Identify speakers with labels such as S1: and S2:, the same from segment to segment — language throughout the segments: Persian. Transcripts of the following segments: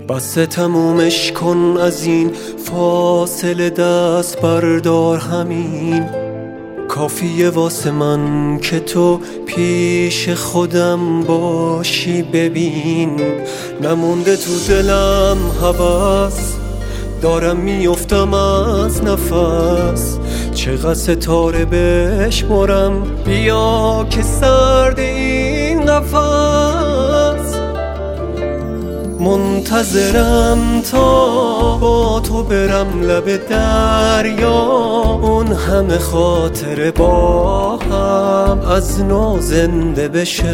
S1: بس تمومش کن از این فاصله، دست بردار همین کافیه واسه من که تو پیش خودم باشی. ببین نمونده تو دلم هوس، دارم میافتم از نفس، چقدر ستاره بشمرم بیا که سرد این قفس. منتظرم تا با تو برم لب دریا، اون همه خاطره با هم از نو زنده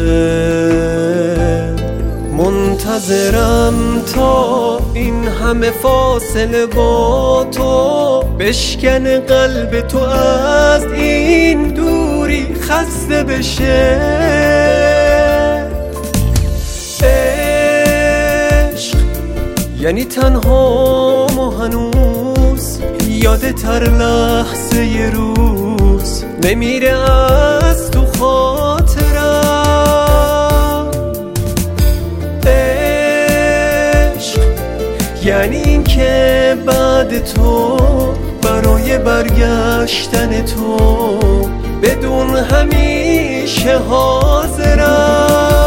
S1: بشه. منتظرم تا این همه فاصله با تو بشکنه قلب تو، از این دوری خسته بشه. عشق یعنی تنها و هنوز یادت هر لحظه ی روز نمیره از تو خاطرم. عشق یعنی این که بعد تو برای برگشتن تو بدون همیشه حاضرم.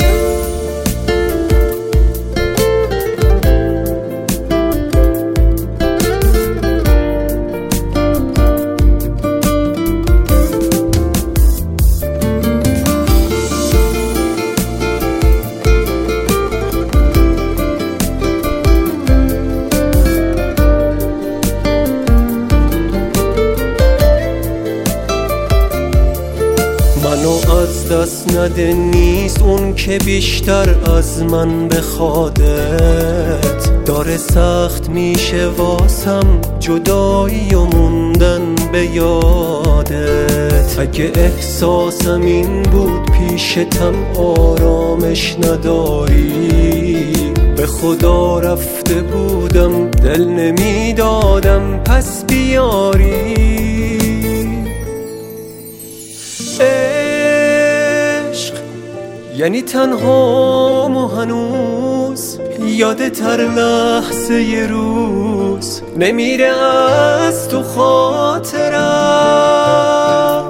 S1: منو از دست نده، نیست اون که بیشتر از من بخوادت، داره سخت میشه واسم جدایی و موندن به یادت. اگه احساسم این بود پیشتم آرامش نداری، به خدا رفته بودم دل نمیدادم پس بیاری. عشق یعنی تنها و هنوز یادت هر لحظه ی روز نمیره از تو خاطرم.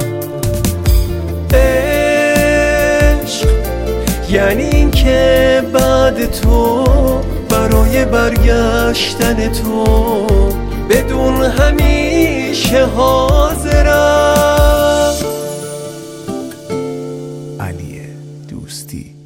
S1: عشق یعنی این که بعد تو برای برگشتن تو بدون همیشه حاضرم.
S2: علی دوستی.